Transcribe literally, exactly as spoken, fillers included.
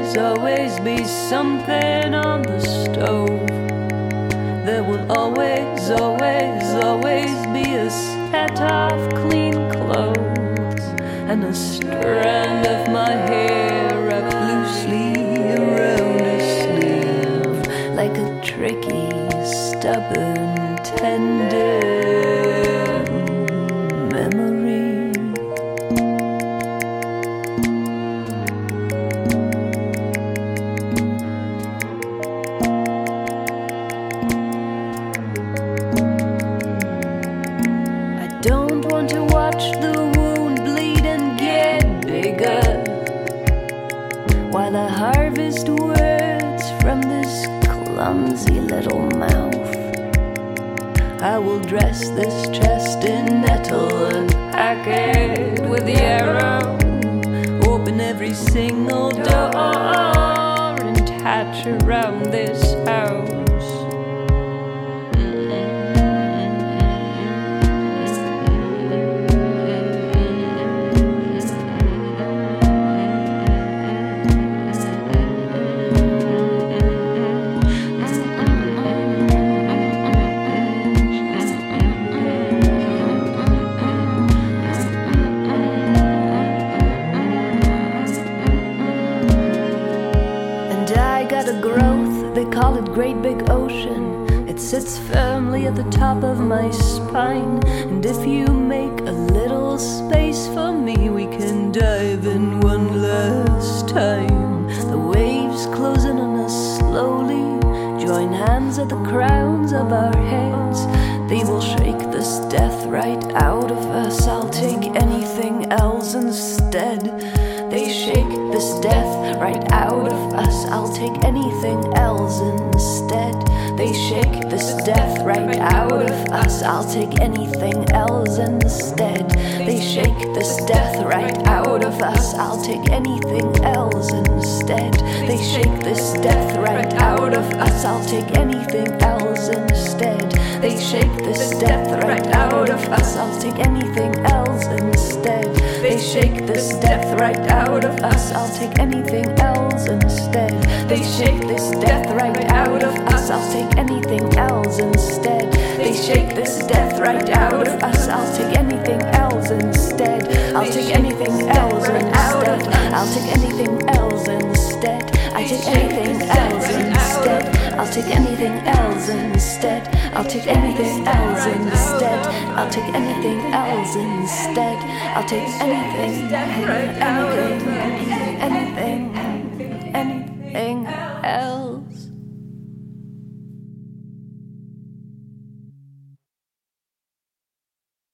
always, always be something on the stove. There will always, always, always be a set of clean clothes and a strand of my hair wrapped loosely around a sleeve, like a tricky, stubborn, tender memory. Don't want to watch the wound bleed and get bigger while I harvest words from this clumsy little mouth. I will dress this chest in metal and pack it with the arrow, open every single door and attach around this house. A growth, they call it Great Big Ocean. It sits firmly at the top of my spine, and if you make a little space for me, we can dive in one last time. The waves close in on us slowly, join hands at the crowns of our heads. They will shake this death right out of us. I'll take anything else instead. They shake this death right out of us. I'll take anything else instead. They shake this death right out of us. I'll take anything else instead. They shake this death right out of us. I'll take anything else instead. They shake this death right out of us. I'll take anything else instead. They shake this death right out of us. I'll take anything else instead. They shake this death right out of us. I'll take anything else instead. They shake this death right out of us. I'll take anything else instead. They shake this death right out of us. I'll take anything else instead. I'll take anything else instead. I'll take anything else instead. I take anything else instead. I'll take anything else instead. I'll take anything else instead. I'll take anything else instead. I'll take anything, anything, anything, anything else.